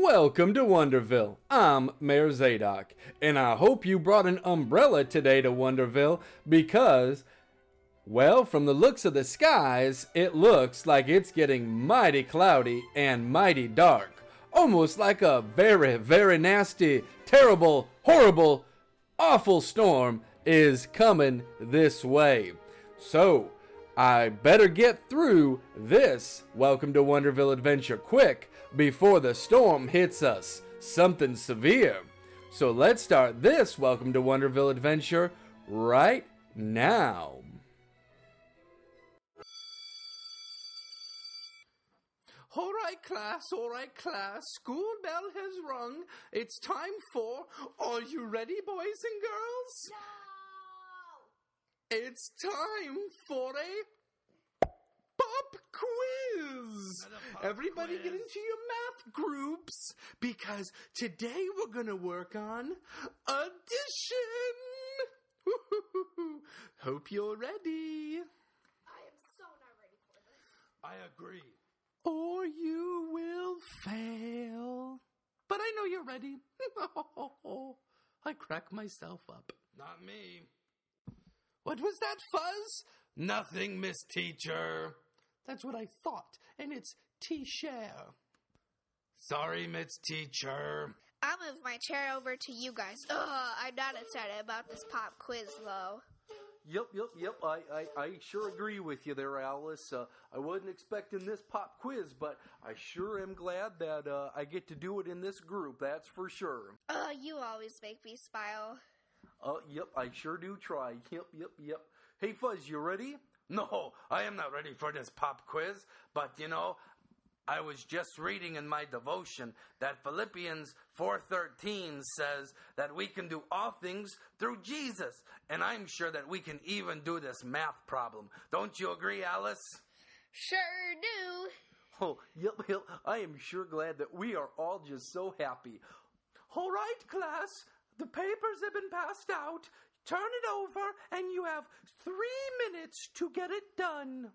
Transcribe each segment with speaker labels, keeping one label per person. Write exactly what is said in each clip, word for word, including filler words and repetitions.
Speaker 1: Welcome to Wonderville. I'm Mayor Zadok, and I hope you brought an umbrella today to Wonderville because, well, from the looks of the skies, it looks like it's getting mighty cloudy and mighty dark. Almost like a very, very nasty, terrible, horrible, awful storm is coming this way. So, I better get through this Welcome to Wonderville adventure quick before the storm hits us something severe. So let's start this Welcome to Wonderville adventure right now.
Speaker 2: All right, class, all right, class. School bell has rung. It's time for... Are you ready, boys and girls?
Speaker 3: No!
Speaker 2: It's time for a pop quiz.
Speaker 3: Pop
Speaker 2: Everybody
Speaker 3: quiz.
Speaker 2: get into your math groups because today we're going to work on addition. Hope you're ready.
Speaker 3: I am so not ready for this.
Speaker 4: I agree.
Speaker 2: Or you will fail. But I know you're ready. I crack myself up.
Speaker 4: Not me.
Speaker 2: What was that, Fuzz?
Speaker 4: Nothing, Miss Teacher.
Speaker 2: That's what I thought, and it's T-share.
Speaker 4: Sorry, Miss Teacher.
Speaker 3: I'll move my chair over to you guys. Ugh, I'm not excited about this pop quiz, though.
Speaker 5: Yep, yep, yep. I, I, I sure agree with you there, Alice. Uh, I wasn't expecting this pop quiz, but I sure am glad that uh, I get to do it in this group, that's for sure.
Speaker 3: Uh, you always make me smile.
Speaker 5: Uh, yep, I sure do try. Yep, yep, yep. Hey, Fuzz, you ready?
Speaker 4: No, I am not ready for this pop quiz, but you know, I was just reading in my devotion that Philippians four thirteen says that we can do all things through Jesus, and I'm sure that we can even do this math problem. Don't you agree, Alice?
Speaker 3: Sure do.
Speaker 5: Oh, yep, yep. I am sure glad that we are all just so happy.
Speaker 2: All right, class. The papers have been passed out. Turn it over, and you have three minutes to get it done.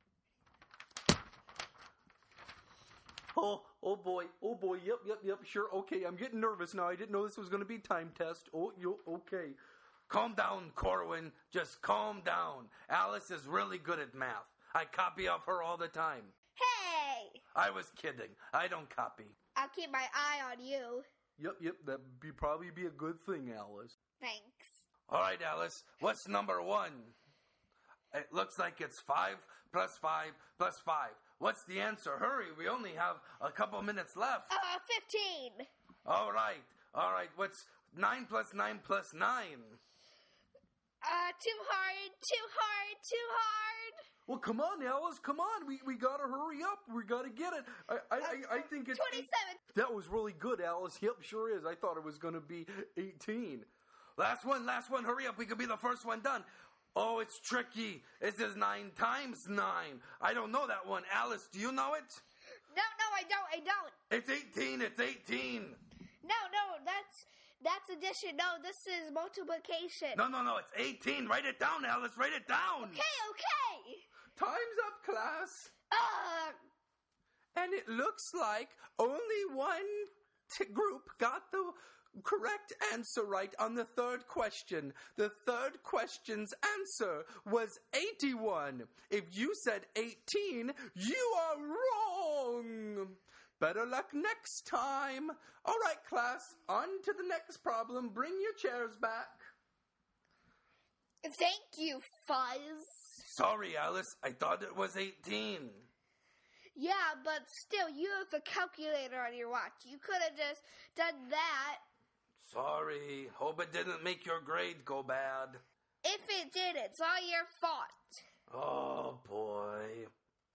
Speaker 5: Oh, oh boy, oh boy, yep, yep, yep, sure, okay, I'm getting nervous now. I didn't know this was going to be time test. Oh, yo, okay.
Speaker 4: Calm down, Corwin. Just calm down. Alice is really good at math. I copy off her all the time.
Speaker 3: Hey!
Speaker 4: I was kidding. I don't copy.
Speaker 3: I'll keep my eye on you.
Speaker 5: Yep, yep, that'd be probably be a good thing, Alice.
Speaker 3: Thanks.
Speaker 4: All right, Alice, what's number one? It looks like it's five plus five plus five. What's the answer? Hurry, we only have a couple minutes left.
Speaker 3: Uh, fifteen.
Speaker 4: All right, all right, what's nine plus nine plus nine?
Speaker 3: Uh, too hard, too hard, too hard.
Speaker 5: Well, come on, Alice, come on. We we gotta hurry up. We gotta get it. I I, I, I think it's...
Speaker 3: twenty-seven.
Speaker 5: That was really good, Alice. Yep, sure is. I thought it was gonna be eighteen.
Speaker 4: Last one, last one, hurry up, we could be the first one done. Oh, it's tricky. It says nine times nine. I don't know that one. Alice, do you know it?
Speaker 3: No, no, I don't, I don't.
Speaker 4: It's eighteen, it's eighteen.
Speaker 3: No, no, that's, that's addition. No, this is multiplication.
Speaker 4: No, no, no, it's eighteen. Write it down, Alice, write it down.
Speaker 3: Okay, okay.
Speaker 2: Time's up, class.
Speaker 3: Uh,
Speaker 2: And it looks like only one t- group got the correct answer right on the third question. The third question's answer was eighty-one. If you said eighteen, you are wrong. Better luck next time. All right, class, on to the next problem. Bring your chairs back.
Speaker 3: thank you, Fuzz.
Speaker 4: Sorry, Alice, I thought it was eighteen.
Speaker 3: Yeah, but still, you have a calculator on your watch. You could have just done that.
Speaker 4: Sorry, hope it didn't make your grade go bad.
Speaker 3: If it did, it's all your fault.
Speaker 4: Oh, boy.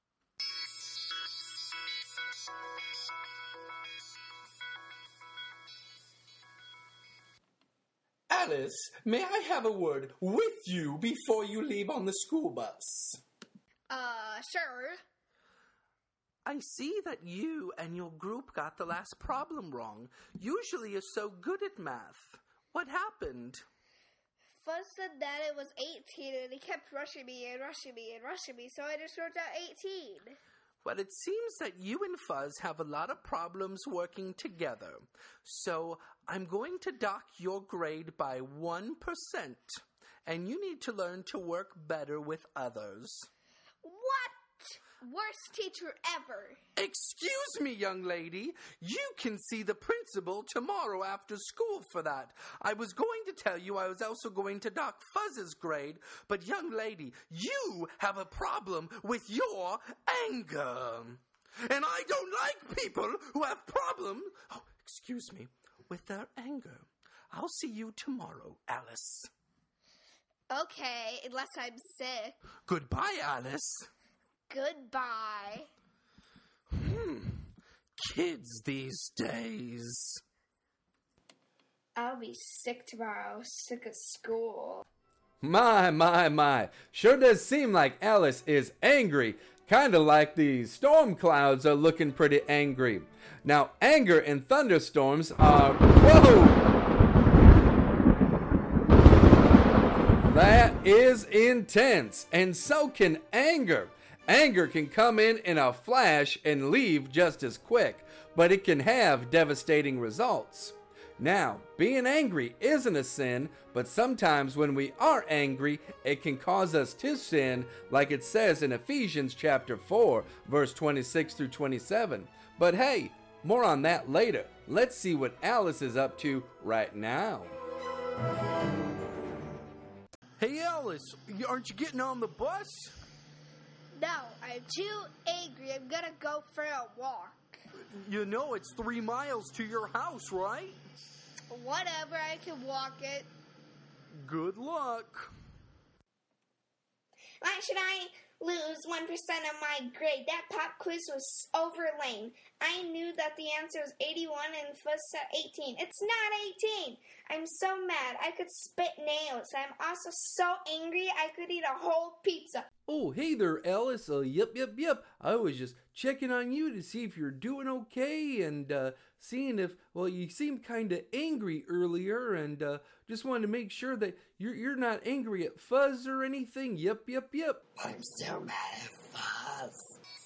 Speaker 2: Alice, may I have a word with you before you leave on the school bus?
Speaker 3: Uh, sure.
Speaker 2: I see that you and your group got the last problem wrong. Usually you're so good at math. What happened?
Speaker 3: Fuzz said that it was eighteen, and he kept rushing me and rushing me and rushing me, so I just wrote out eighteen.
Speaker 2: Well, it seems that you and Fuzz have a lot of problems working together. So I'm going to dock your grade by one percent. And you need to learn to work better with others.
Speaker 3: What? Worst teacher ever.
Speaker 2: Excuse me, young lady. You can see the principal tomorrow after school for that. I was going to tell you I was also going to dock Fuzz's grade, but young lady, you have a problem with your anger. And I don't like people who have problems, oh, excuse me, with their anger. I'll see you tomorrow, Alice.
Speaker 3: Okay, unless I'm sick.
Speaker 2: Goodbye, Alice.
Speaker 3: Goodbye.
Speaker 2: Hmm. Kids these days.
Speaker 3: I'll be sick tomorrow, sick of school.
Speaker 1: My, my, my. Sure does seem like Alice is angry. Kind of like the storm clouds are looking pretty angry. Now, anger and thunderstorms are... Whoa! That is intense, and so can anger. Anger can come in in a flash and leave just as quick, but it can have devastating results. Now, being angry isn't a sin, but sometimes when we are angry, it can cause us to sin, like it says in Ephesians chapter four, verse twenty-six through twenty-seven. But hey, more on that later. Let's see what Alice is up to right now.
Speaker 5: Hey, Alice, aren't you getting on the bus?
Speaker 3: No, I'm too angry. I'm gonna go for a walk.
Speaker 5: You know it's three miles to your house, right?
Speaker 3: Whatever, I can walk it.
Speaker 5: Good luck.
Speaker 6: Why should I lose one percent of my grade? That pop quiz was over lame. I knew that the answer was eighty-one and Fuzz said eighteen. It's not eighteen. I'm so mad. I could spit nails. I'm also so angry I could eat a whole pizza.
Speaker 1: Oh, hey there, Alice. Uh, yep, yep, yep. I was just checking on you to see if you're doing okay and uh, seeing if, well, you seemed kind of angry earlier and uh, just wanted to make sure that you're, you're not angry at Fuzz or anything. Yep, yep, yep.
Speaker 7: I'm so mad at Fuzz.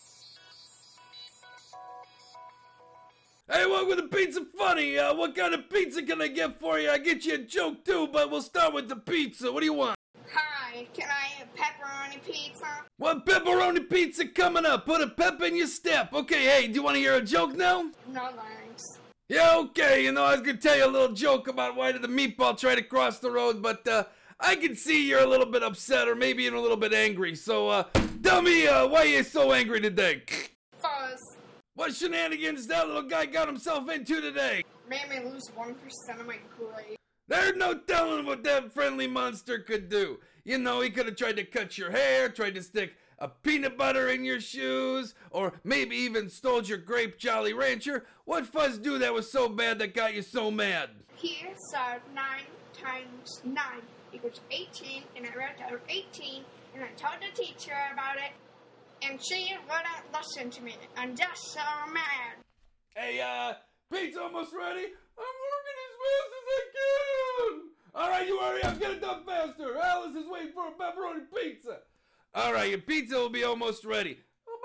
Speaker 1: Hey, welcome to Pizza Funny. Uh, what kind of pizza can I get for you? I get you a joke too, but we'll start with the pizza. What do you want?
Speaker 6: Hi, can I have pepperoni pizza?
Speaker 1: One pepperoni pizza coming up. Put a pep in your step. Okay, hey, do you want to hear a joke now?
Speaker 6: No thanks.
Speaker 1: Yeah, okay. You know, I was going to tell you a little joke about why did the meatball try to cross the road, but uh, I can see you're a little bit upset or maybe even a little bit angry. So uh, tell me uh, why you're so angry today.
Speaker 6: Fuzz
Speaker 1: What shenanigans that little guy got himself into today?
Speaker 6: made me lose one percent of my grade.
Speaker 1: There's no telling what that friendly monster could do. You know, he could have tried to cut your hair, tried to stick a peanut butter in your shoes, or maybe even stole your grape Jolly Rancher. What Fuzz do that was so bad that got you so mad?
Speaker 6: He said nine times nine equals eighteen, and I wrote down eighteen, and I told the teacher about it, and she wouldn't listen to me. I'm just so mad.
Speaker 1: Hey, uh, pizza almost ready? I'm working as fast as I can. All right, you hurry up, get it done faster. Alice is waiting for a pepperoni pizza. All right, your pizza will be almost ready.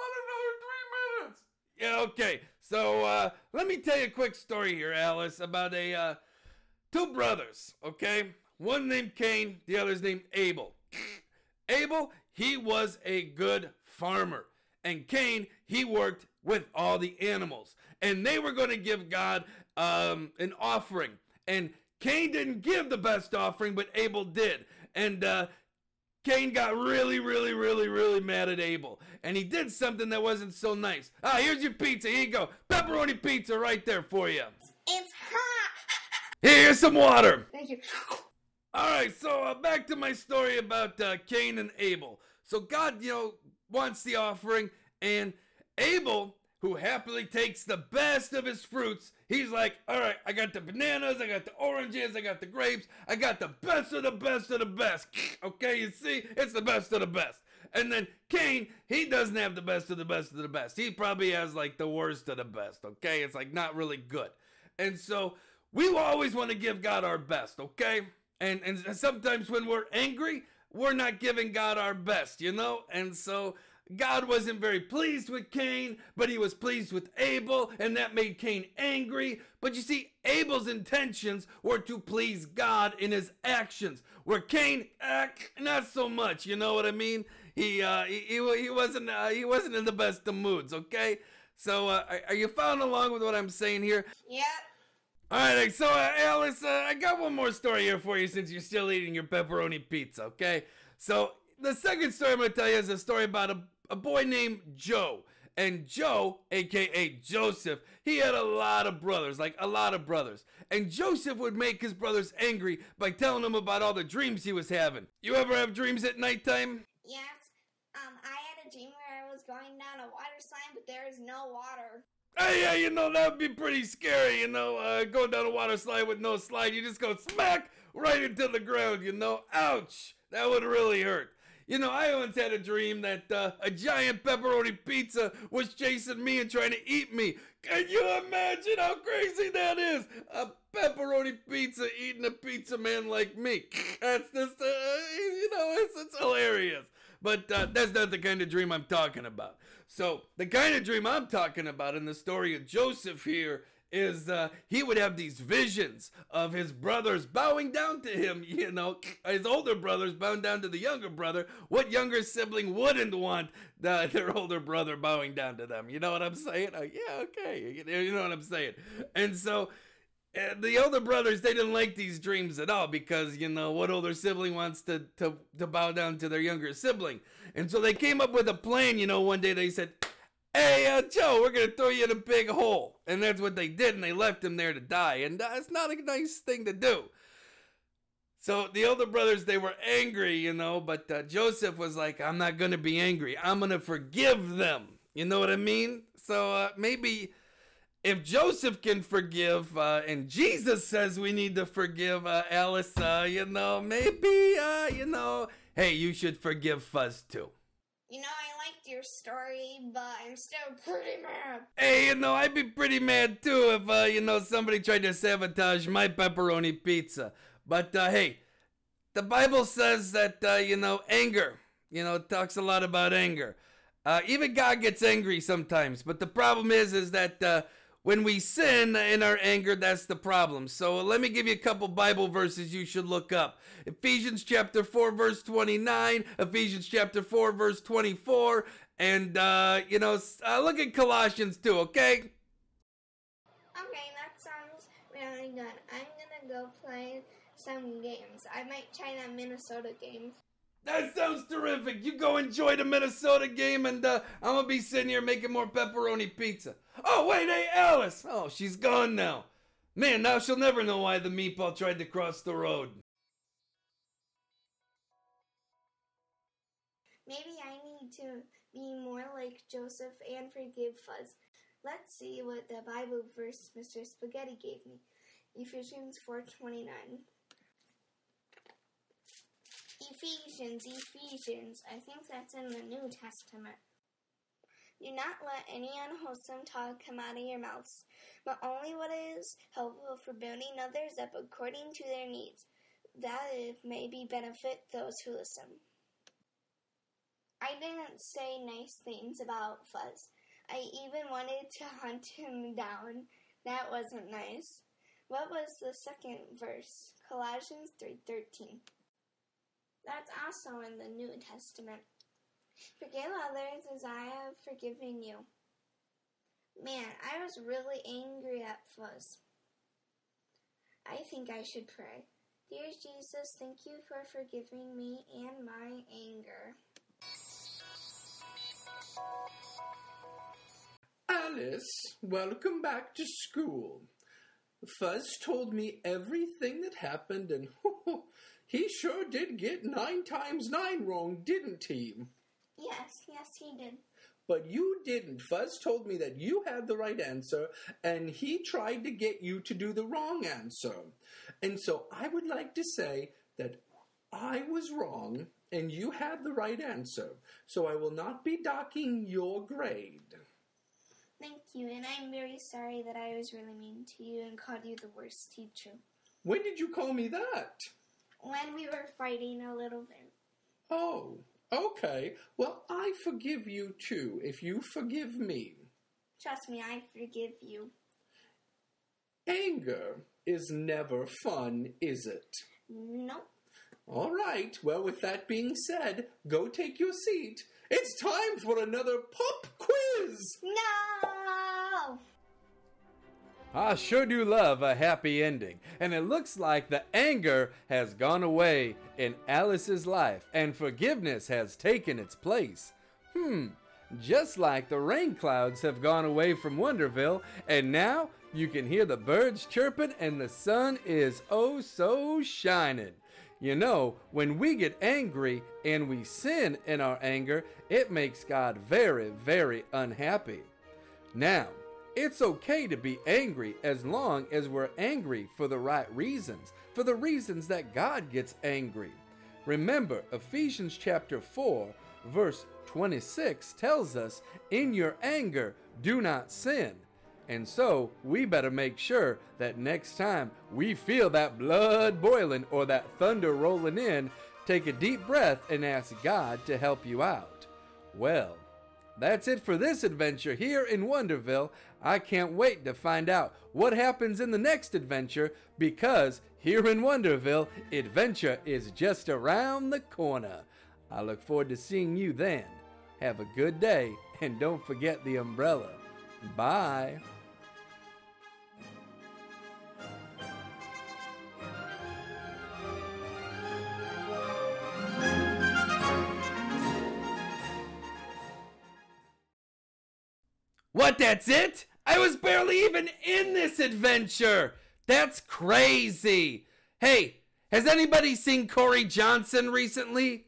Speaker 1: About another three minutes. Yeah, okay. So, uh, let me tell you a quick story here, Alice, about a, uh, two brothers, okay? One named Cain, the other's named Abel. Abel, he was a good farmer. And Cain, he worked with all the animals. And they were going to give God um, an offering. And Cain didn't give the best offering, but Abel did. And uh, Cain got really, really, really, really mad at Abel. And he did something that wasn't so nice. Ah, here's your pizza. Here you go. Pepperoni pizza right there for you.
Speaker 6: It's hot.
Speaker 1: Here's some water.
Speaker 6: Thank you.
Speaker 1: All right, so uh, back to my story about uh, Cain and Abel. So God, you know, wants the offering, and Abel, who happily takes the best of his fruits, he's like, all right, I got the bananas, I got the oranges, I got the grapes, I got the best of the best of the best. Okay, you see, it's the best of the best. And then Cain, he doesn't have the best of the best of the best. He probably has like the worst of the best, okay? It's like not really good. And so we always want to give God our best, okay? And, and sometimes when we're angry, we're not giving God our best, you know? And so God wasn't very pleased with Cain, but he was pleased with Abel, and that made Cain angry. But you see, Abel's intentions were to please God in his actions, where Cain, uh, not so much, you know what I mean? He uh, he, he, he wasn't uh, he wasn't in the best of moods, okay? So uh, are, are you following along with what I'm saying here?
Speaker 6: Yep.
Speaker 1: All right, so uh, Alice, uh, I got one more story here for you since you're still eating your pepperoni pizza, okay? So the second story I'm going to tell you is a story about a, a boy named Joe. And Joe, a k a. Joseph, he had a lot of brothers, like a lot of brothers. And Joseph would make his brothers angry by telling them about all the dreams he was having. You ever have dreams at nighttime?
Speaker 6: Yes. Um, I had a dream where I was going down a water slide, but there is no water.
Speaker 1: Hey, yeah, you know, that would be pretty scary, you know, uh, going down a water slide with no slide. You just go smack right into the ground, you know. Ouch! That would really hurt. You know, I once had a dream that uh, a giant pepperoni pizza was chasing me and trying to eat me. Can you imagine how crazy that is? A pepperoni pizza eating a pizza man like me. That's just, uh, you know, it's, it's hilarious. But uh, that's not the kind of dream I'm talking about. So the kind of dream I'm talking about in the story of Joseph here is uh, he would have these visions of his brothers bowing down to him, you know, his older brothers bowing down to the younger brother. What younger sibling wouldn't want the, their older brother bowing down to them? You know what I'm saying? Uh, yeah, okay. You know what I'm saying? And so uh, the older brothers, they didn't like these dreams at all because, you know, what older sibling wants to, to, to bow down to their younger sibling? And so they came up with a plan, you know, one day they said, hey, uh, Joe, we're going to throw you in a big hole. And that's what they did, and they left him there to die. And uh, it's not a nice thing to do. So the older brothers, they were angry, you know, but uh, Joseph was like, I'm not going to be angry. I'm going to forgive them. You know what I mean? So uh, maybe if Joseph can forgive, uh, and Jesus says we need to forgive uh, Alice, uh, you know, maybe, uh, you know, hey, you should forgive Fuzz too.
Speaker 6: You know, I liked your story, but I'm still pretty mad.
Speaker 1: Hey, you know, I'd be pretty mad too if, uh, you know, somebody tried to sabotage my pepperoni pizza. But, uh, hey, the Bible says that, uh, you know, anger, you know, it talks a lot about anger. Uh, even God gets angry sometimes. But the problem is, is that, uh, when we sin in our anger, that's the problem. So let me give you a couple Bible verses you should look up. Ephesians chapter four, verse twenty-nine. Ephesians chapter four, verse twenty-four. And, uh, you know, uh, look at Colossians two, okay?
Speaker 6: Okay, that sounds really good. I'm gonna go play some games. I might try that Minnesota game.
Speaker 1: That sounds terrific. You go enjoy the Minnesota game, and uh, I'm going to be sitting here making more pepperoni pizza. Oh, wait, hey, Alice. Oh, she's gone now. Man, now she'll never know why the meatball tried to cross the road.
Speaker 6: Maybe I need to be more like Joseph and forgive Fuzz. Let's see what the Bible verse Mister Spaghetti gave me. Ephesians four twenty-nine. Ephesians, Ephesians. I think that's in the New Testament. Do not let any unwholesome talk come out of your mouths, but only what is helpful for building others up according to their needs, that it may be benefit those who listen. I didn't say nice things about Fuzz. I even wanted to hunt him down. That wasn't nice. What was the second verse? Colossians three thirteen. That's also in the New Testament. Forgive others as I have forgiven you. Man, I was really angry at Fuzz. I think I should pray. Dear Jesus, thank you for forgiving me and my anger.
Speaker 2: Alice, welcome back to school. Fuzz told me everything that happened, and he sure did get nine times nine wrong, didn't he?
Speaker 6: Yes, yes, he did.
Speaker 2: But you didn't. Fuzz told me that you had the right answer, and he tried to get you to do the wrong answer. And so I would like to say that I was wrong, and you had the right answer. So I will not be docking your grade.
Speaker 6: Thank you, and I'm very sorry that I was really mean to you and called you the worst teacher.
Speaker 2: When did you call me that?
Speaker 6: When we were fighting a little bit.
Speaker 2: Oh, Okay, well, I forgive you too, if you forgive me.
Speaker 6: Trust me, I forgive you.
Speaker 2: Anger is never fun, is it?
Speaker 6: Nope.
Speaker 2: All right, well, with that being said, go take your seat. It's time for another pop quiz!
Speaker 6: No!
Speaker 1: I sure do love a happy ending, and it looks like the anger has gone away in Alice's life, and forgiveness has taken its place. Hmm, just like the rain clouds have gone away from Wonderville, and now you can hear the birds chirping and the sun is oh so shining. You know, when we get angry and we sin in our anger, it makes God very, very unhappy. Now, it's okay to be angry as long as we're angry for the right reasons, for the reasons that God gets angry. Remember, Ephesians chapter four, verse twenty-six tells us, in your anger, do not sin. And so, we better make sure that next time we feel that blood boiling or that thunder rolling in, take a deep breath and ask God to help you out. Well, that's it for this adventure here in Wonderville. I can't wait to find out what happens in the next adventure, because here in Wonderville, adventure is just around the corner. I look forward to seeing you then. Have a good day, and don't forget the umbrella. Bye. What, that's it? I was barely even in this adventure! That's crazy! Hey, has anybody seen Corey Johnson recently?